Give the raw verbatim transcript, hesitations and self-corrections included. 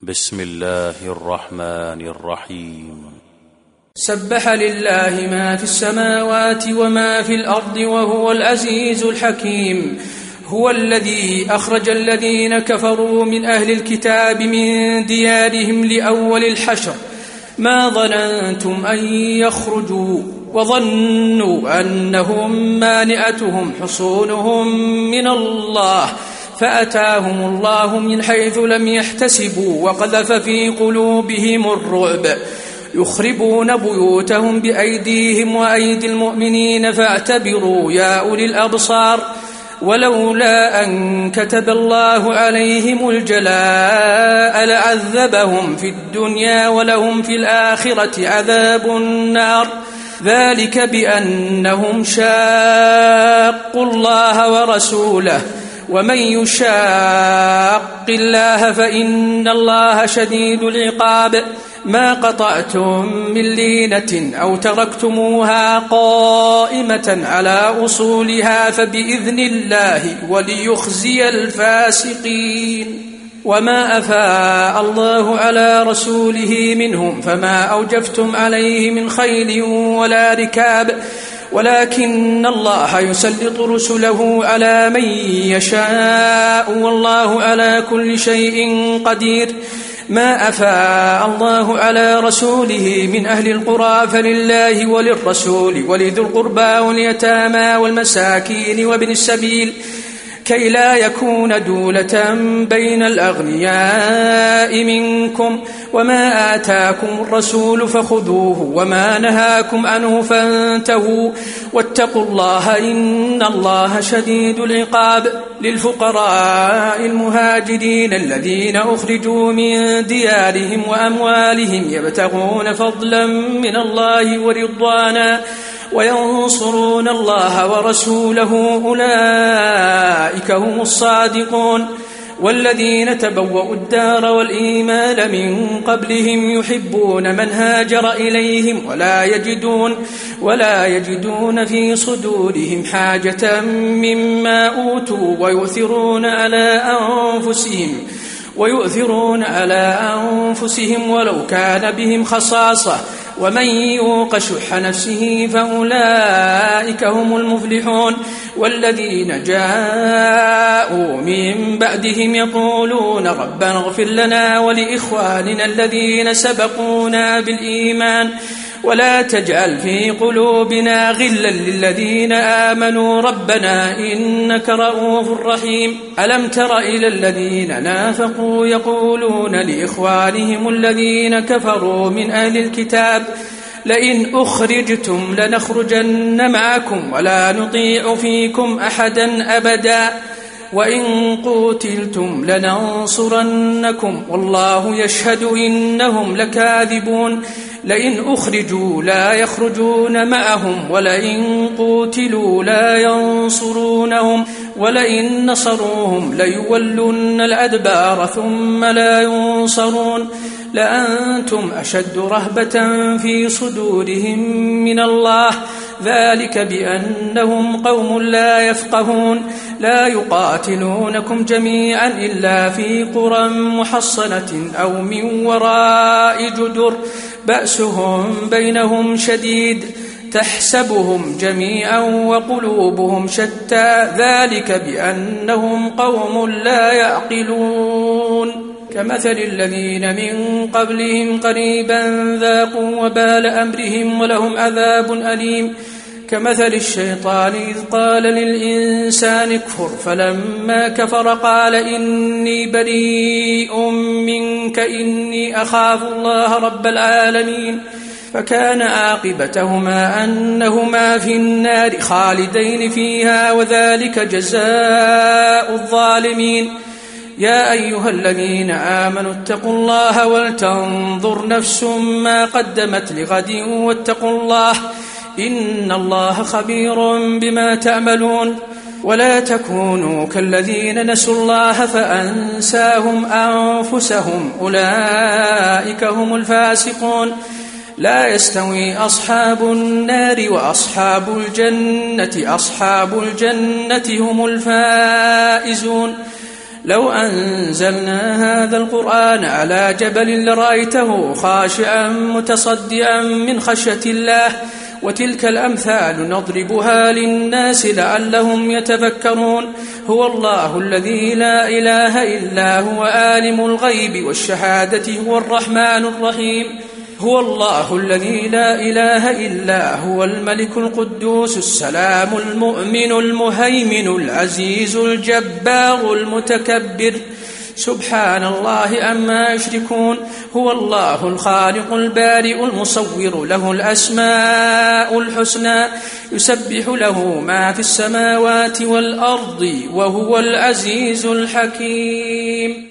بسم الله الرحمن الرحيم. سبح لله ما في السماوات وما في الأرض وهو العزيز الحكيم. هو الذي أخرج الذين كفروا من أهل الكتاب من ديارهم لأول الحشر ما ظننتم أن يخرجوا وظنوا أنهم مانعتهم حصونهم من الله فأتاهم الله من حيث لم يحتسبوا وقذف في قلوبهم الرعب يخربون بيوتهم بأيديهم وأيدي المؤمنين فاعتبروا يا أولي الأبصار. ولولا أن كتب الله عليهم الجلاء لعذبهم في الدنيا ولهم في الآخرة عذاب النار ذلك بأنهم شاقوا الله ورسوله ومن يشاق الله فإن الله شديد العقاب. ما قطعتم من لينة أو تركتموها قائمة على أصولها فبإذن الله وليخزي الفاسقين. وما أفاء الله على رسوله منهم فما أوجفتم عليه من خيل ولا ركاب ولكن الله يسلط رسله على من يشاء والله على كل شيء قدير. ما أفاء الله على رسوله من أهل القرى فلله وللرسول ولذي القربى واليتامى والمساكين وابن السبيل كي لا يكون دولة بين الأغنياء منكم. وما آتاكم الرسول فخذوه وما نهاكم عنه فانتهوا واتقوا الله إن الله شديد العقاب. للفقراء المهاجرين الذين أخرجوا من ديارهم وأموالهم يبتغون فضلا من الله ورضوانا وينصرون الله ورسوله أولئك هم الصادقون. والذين تبوأوا الدار والإيمان من قبلهم يحبون من هاجر إليهم ولا يجدون ولا يجدون في صدورهم حاجة مما أوتوا ويؤثرون على أنفسهم ويؤثرون على أنفسهم ولو كان بهم خصاصة ومن يوق شح نفسه فأولئك هم المفلحون. والذين جاءوا من بعدهم يقولون ربنا اغفر لنا ولإخواننا الذين سبقونا بالإيمان ولا تجعل في قلوبنا غلا للذين آمنوا ربنا إنك رؤوف رحيم. ألم تر إلى الذين نافقوا يقولون لإخوانهم الذين كفروا من أهل الكتاب لئن أخرجتم لنخرجن معكم ولا نطيع فيكم أحدا أبدا وإن قتلتم لننصرنكم والله يشهد إنهم لكاذبون. لئن أخرجوا لا يخرجون معهم ولئن قتلوا لا ينصرونهم ولئن نصروهم ليولن الأدبار ثم لا ينصرون. لأنتم أشد رهبة في صدورهم من الله ذلك بأنهم قوم لا يفقهون. لا يقاتلونكم جميعا إلا في قرى محصنة أو من وراء جدر بأسهم بينهم شديد تحسبهم جميعا وقلوبهم شتى ذلك بأنهم قوم لا يعقلون. كمثل الذين من قبلهم قريبا ذاقوا وبال أمرهم ولهم عذاب أليم. كمثل الشيطان إذ قال للإنسان اكفر فلما كفر قال إني بريء منك إني أخاف الله رب العالمين. فكان عاقبتهما أنهما في النار خالدين فيها وذلك جزاء الظالمين. يا أيها الذين آمنوا اتقوا الله ولتنظر نفس ما قدمت لغد واتقوا الله إن الله خبير بما تعملون. ولا تكونوا كالذين نسوا الله فأنساهم أنفسهم أولئك هم الفاسقون. لا يستوي أصحاب النار وأصحاب الجنة أصحاب الجنة هم الفائزون. لو أنزلنا هذا القرآن على جبل لرأيته خاشعا متصدعا من خشية الله وتلك الأمثال نضربها للناس لعلهم يتفكرون هو الله الذي لا إله إلا هو عالم الغيب والشهادة هو الرحمن الرحيم هو الله الذي لا إله إلا هو الملك القدوس السلام المؤمن المهيمن العزيز الجبار المتكبر سبحان الله عما يشركون هو الله الخالق البارئ المصور له الأسماء الحسنى يسبح له ما في السماوات والأرض وهو العزيز الحكيم.